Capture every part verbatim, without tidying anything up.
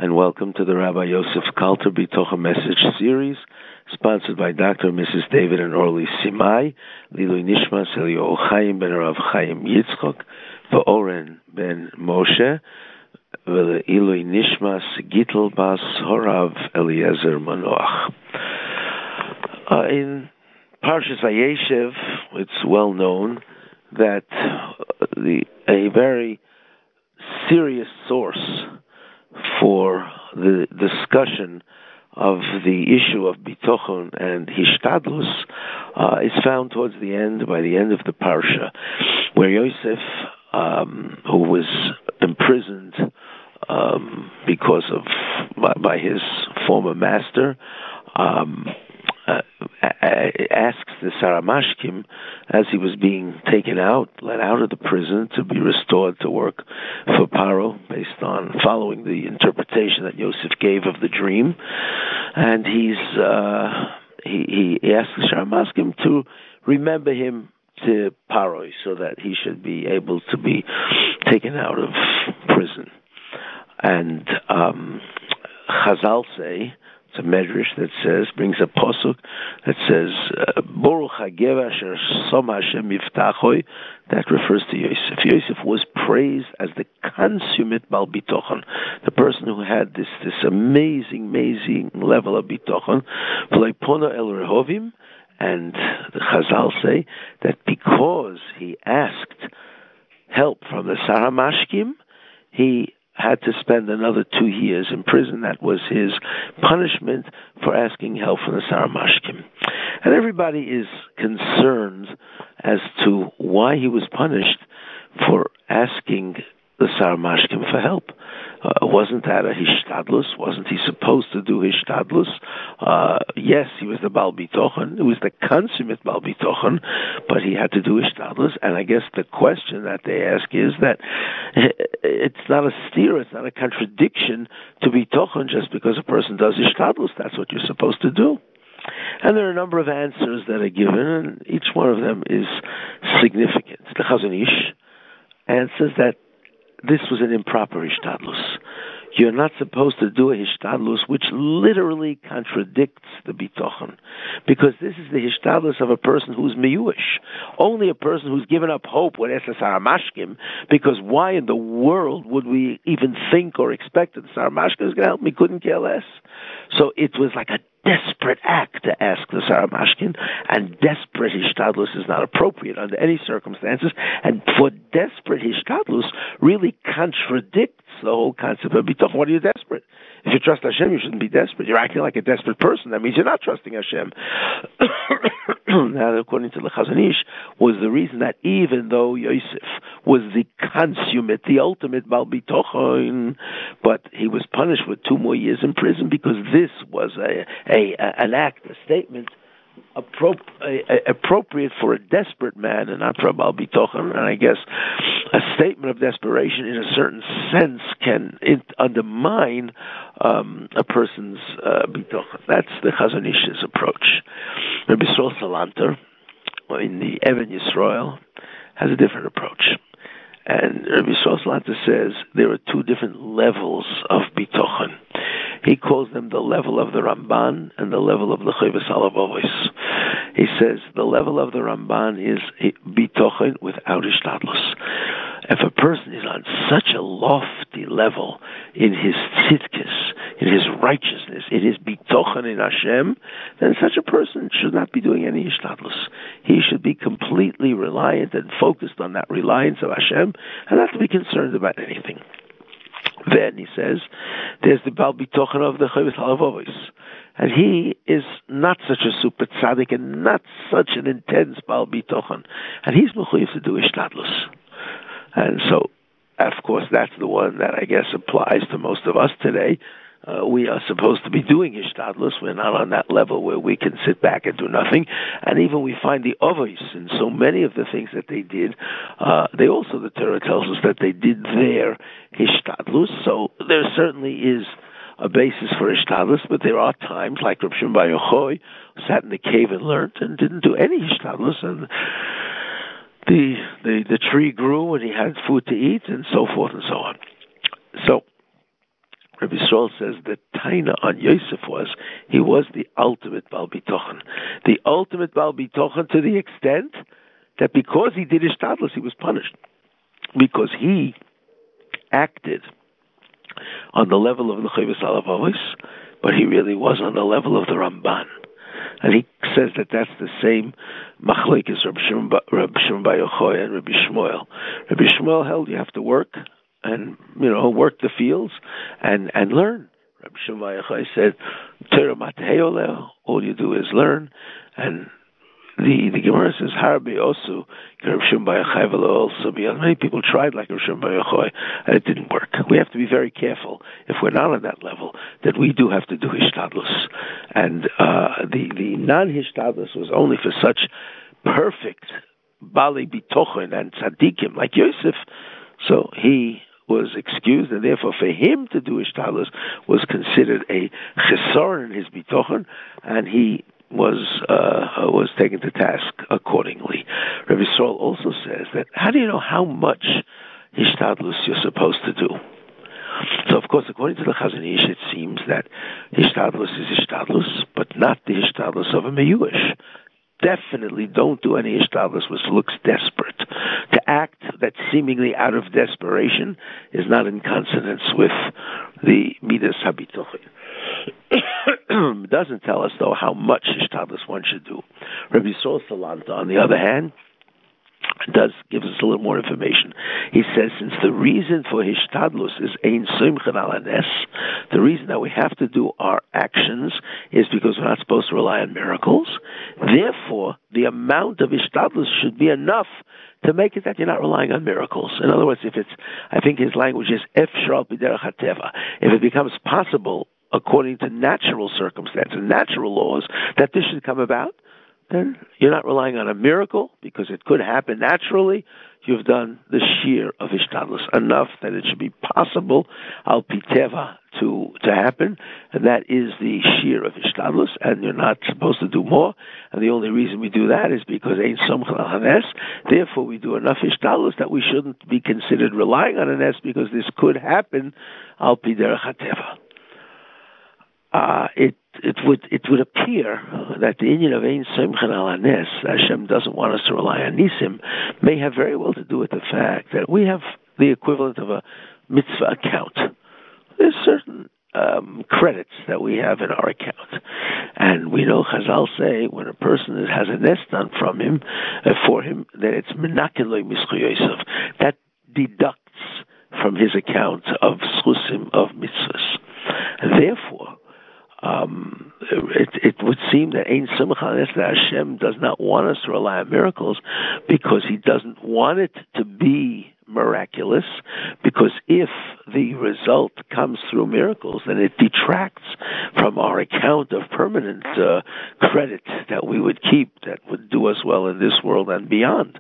and welcome to the Rabbi Yosef Kalter Bitocha Message Series, sponsored by Doctor and Missus David and Orly Simai, Lilui Nishmas Elio Chaim ben Rav Chaim Yitzchok, V'Oren ben Moshe, V'Ilui Nishmas Gittel Bas Horav Eliezer Manoach. Uh, in Parshas Vayeshev, it's well known that the a very serious source for the discussion of the issue of bitochon and hishtadlus uh, is found towards the end, by the end of the parsha, where Yosef, um, who was imprisoned um, because of by, by his former master, um, uh, asks the Saramashkim, as he was being taken out, let out of the prison, to be restored to work for Paro, based on following the interpretation that Yosef gave of the dream. And he's uh, he, he asks the Saramashkim to remember him to Paro, so that he should be able to be taken out of prison. And um, Chazal say, it's a medrash that says, brings a posuk that says, Baruch Hagev Asher Som Hashem Yiftachoi, that refers to Yosef. Yosef was praised as the consummate Bal Bitochon, the person who had this this amazing, amazing level of Bitochon. V'loipona el Rehovim, and the Chazal say that because he asked help from the Saramashkim, he had to spend another two years in prison. That was his punishment for asking help from the Saramashkim. And everybody is concerned as to why he was punished for asking the Saramashkim for help. Uh, wasn't that a hishtadlus? Wasn't he supposed to do hishtadlus? Uh, yes, he was the Bal Bitochon. It was the consummate Bal Bitochon, but he had to do hishtadlus. And I guess the question that they ask is that it's not a steer, it's not a contradiction to Bitochon just because a person does hishtadlus. That's what you're supposed to do. And there are a number of answers that are given, and each one of them is significant. The Chazon Ish answers that this was an improper hishtadlus. You're not supposed to do a hishtadlus which literally contradicts the bitochon, because this is the hishtadlus of a person who's miyuish. Only a person who's given up hope would ask the Saramashkim, because why in the world would we even think or expect that the Saramashkim is going to help me? Couldn't care less. So it was like a desperate act to ask the Saramashkin, and desperate hishtadlus is not appropriate under any circumstances, and for desperate hishtadlus really contradicts the whole concept of bitoch. What are you desperate? If you trust Hashem, you shouldn't be desperate. You're acting like a desperate person. That means you're not trusting Hashem. Now, according to the Chazon Ish, was the reason that even though Yosef was the consummate, the ultimate Bal Bitochon, but he was punished with two more years in prison because this was a, a, a an act, a statement appro- a, a, appropriate for a desperate man and not for a Bal Bitochon. And I guess a statement of desperation in a certain sense can it undermine um, a person's uh, Bitochon. That's the Chazon Ish's approach. Rabbi Yisrael Salanter, in the Even Yisrael, has a different approach. And Rabbi Yisrael Salanter says there are two different levels of Bitochon. He calls them the level of the Ramban and the level of the Chovos HaLevavos. He says the level of the Ramban is Bitochon without hishtadlus. If a person is on such a lofty level in his tzidkis, in his righteousness, in his bitochon in Hashem, then such a person should not be doing any hishtadlus. He should be completely reliant and focused on that reliance of Hashem, and not to be concerned about anything. Then, he says, there's the Bal Bitochon of the Chovos HaLevavos. And he is not such a super tzaddik and not such an intense Bal Bitochon. And he's mechuyev to do hishtadlus. And so, of course, that's the one that I guess applies to most of us today. Uh, we are supposed to be doing hishtadlus. We're not on that level where we can sit back and do nothing. And even we find the others in so many of the things that they did. Uh, they also, the Torah tells us that they did their hishtadlus. So there certainly is a basis for hishtadlus, but there are times, like Reb Shimon Bar Yochai, who sat in the cave and learned and didn't do any hishtadlus, and the, the the tree grew and he had food to eat, and so forth and so on. So Rabbi Yisrael says that Taina on Yosef was, he was the ultimate Baal Bitochen. The ultimate Baal Bitochen to the extent that because he did Ishtadlus, he was punished. Because he acted on the level of the Chovos HaLevavos, but he really was on the level of the Ramban. And he says that that's the same machlekes Rabbi Shimon Bar Yochai and Rabbi Shmuel. Rabbi Shmuel held you have to work and, you know, work the fields and, and learn. Rabbi Shimon Bar Yochai said, Torah matehei, all you do is learn. And the the Gemara says, Harbe osu, Rabbi Shimon Bar Yochai v'lo also beyond. Many people tried like Rabbi Shimon Bar Yochai, and it didn't work. We have to be very careful, if we're not on that level, that we do have to do Hishtadlus. And uh, the, the non-Hishtadlus was only for such perfect Bali Bitochen and Tzaddikim like Yosef. So he was excused, and therefore for him to do Hishtadlus was considered a chesar in his Bitochen, and he was uh, was taken to task accordingly. Rabbi Yisrael also says that, how do you know how much Hishtadlus you're supposed to do? So, of course, according to the Chazon Ish, it seems that Hishtadlus is Hishtadlus, but not the Hishtadlus of a Meyuish. Definitely don't do any Hishtadlus which looks desperate. To act that seemingly out of desperation is not in consonance with the Midas HaBitochen. Doesn't tell us, though, how much Hishtadlus one should do. Rabbi Yisrael Salanta, on the other hand, does gives us a little more information. He says, since the reason for Hishtadlus is Ein Simchen Al Hanes, the reason that we have to do our actions is because we're not supposed to rely on miracles. Therefore, the amount of Hishtadlus should be enough to make it that you're not relying on miracles. In other words, if it's, I think his language is Efshar Al Pi Derech HaTeva, if it becomes possible according to natural circumstances, natural laws, that this should come about, then you're not relying on a miracle, because it could happen naturally. You've done the shear of Hishtadlus, enough that it should be possible, al pi teva, to, to happen, and that is the shear of Hishtadlus, and you're not supposed to do more, and the only reason we do that is because Ein Somchen Al Hanes, therefore we do enough Hishtadlus that we shouldn't be considered relying on a nes, because this could happen, al pi derech hateva. Uh, it it would it would appear that the Inyan of Ein Simchen Al Hanes, Hashem doesn't want us to rely on Nisim, may have very well to do with the fact that we have the equivalent of a mitzvah account. There's certain um, credits that we have in our account, and we know Chazal say when a person has a nes done from him uh, for him, that it's menakeloi mischu Yosef, that deducts from his account of schusim of mitzvahs, and therefore. Um, it, it would seem that Ein Simcha that Hashem does not want us to rely on miracles because He doesn't want it to be miraculous, because if the result comes through miracles, then it detracts from our account of permanent uh, credit that we would keep, that would do us well in this world and beyond.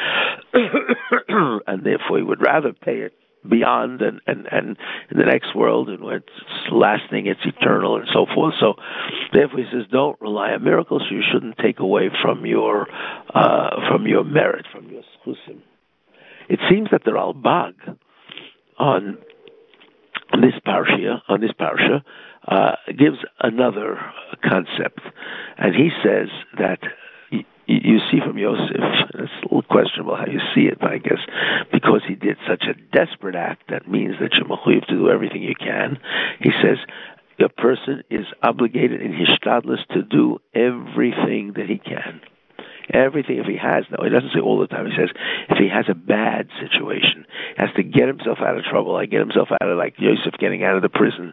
And therefore we would rather pay it beyond and, and, and in the next world, and where it's lasting, it's eternal, and so forth. So therefore he says, don't rely on miracles, so you shouldn't take away from your uh, from your merit, from your schusim. It seems that the Ralbag on this parsha, on this parsha, uh, gives another concept, and he says that you see from Yosef, it's a little questionable how you see it, but I guess because he did such a desperate act, that means that you're mechuyev to do everything you can. He says a person is obligated in Hishtadlus to do everything that he can. Everything, if he has, no, he doesn't say all the time, he says if he has a bad situation, he has to get himself out of trouble, like get himself out of, like Yosef getting out of the prison.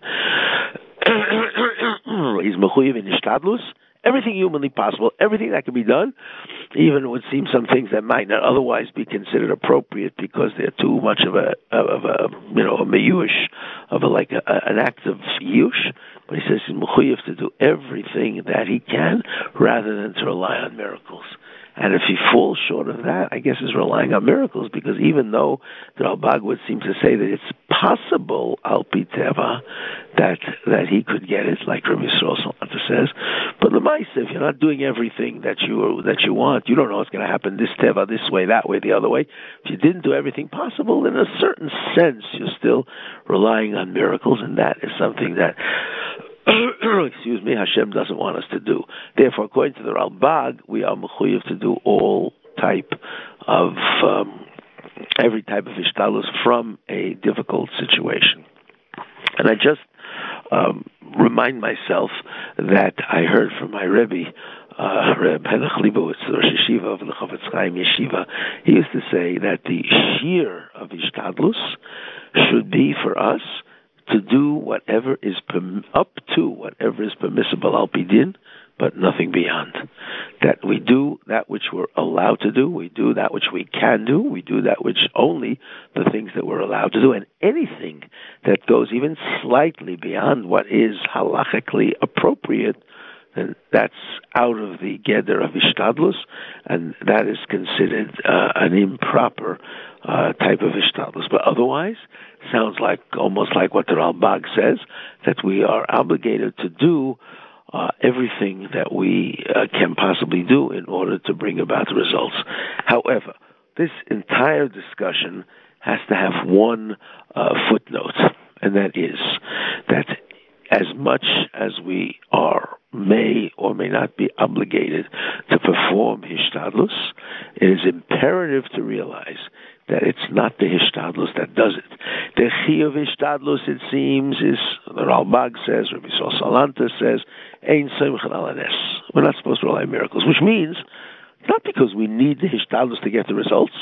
He's mechuyev in Hishtadlus, everything humanly possible, everything that can be done, even it would seem some things that might not otherwise be considered appropriate because they're too much of a of a you know a meyush, of a like a, an act of yush. But he says he's mechuyev to do everything that he can rather than to rely on miracles. And if he falls short of that, I guess he's relying on miracles, because even though the Ralbag would seem to say that it's possible, al pi teva, that that he could get it, like Rabbi Yisrael says, but the Maisa if you're not doing everything that you that you want, you don't know what's going to happen this teva, this way, that way, the other way. If you didn't do everything possible, in a certain sense, you're still relying on miracles, and that is something that, excuse me, Hashem doesn't want us to do. Therefore, according to the Ralbag, we are mechuyev to do all type of, um, every type of ishtalus from a difficult situation. And I just um, remind myself that I heard from my Rebbe, uh, Reb Henach Leibowitz, the Rosh Yeshiva of the Chofetz Chaim Yeshiva. He used to say that the shear of Ishtadlus should be for us to do whatever is perm- up to whatever is permissible al pidin, but nothing beyond. That we do that which we're allowed to do, we do that which we can do, we do that which only the things that we're allowed to do, and anything that goes even slightly beyond what is halachically appropriate, then that's out of the geder of ishtadlus, and that is considered uh, an improper uh, type of ishtadlus. But otherwise, sounds like almost like what the Ralbag says, that we are obligated to do Uh, everything that we uh, can possibly do in order to bring about the results. However, this entire discussion has to have one uh, footnote, and that is that as much as we are, may or may not be obligated to perform hishtadlus, it is imperative to realize that it's not the hishtadlus that does it. The chiyuv hishtadlus, it seems, is, the Ralbag says, Rabbi Sol Salanta says, ein simcha al hanes. We're not supposed to rely on miracles, which means, not because we need the hishtadlus to get the results.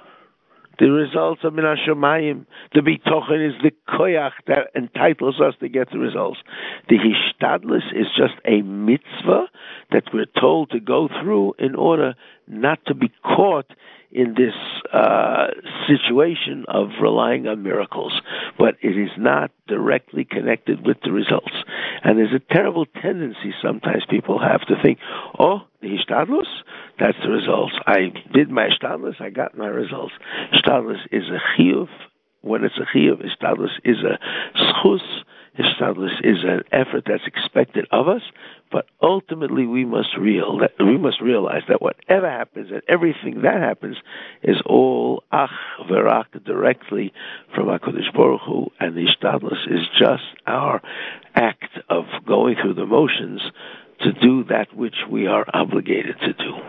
The results of min hashamayim, the bitochen is the koyach that entitles us to get the results. The hishtadlus is just a mitzvah that we're told to go through in order not to be caught in this uh, situation of relying on miracles, but it is not directly connected with the results. And there's a terrible tendency sometimes people have to think, oh, the hishtadlus, that's the results. I did my hishtadlus, I got my results. Hishtadlus is a chiyuv. When it's a chiyuv, hishtadlus is a schus. Hishtadlus is an effort that's expected of us, but ultimately we must real that we must realize that whatever happens and everything that happens is all ach v'rak directly from HaKadosh Baruch Hu, and the hishtadlus is just our act of going through the motions to do that which we are obligated to do.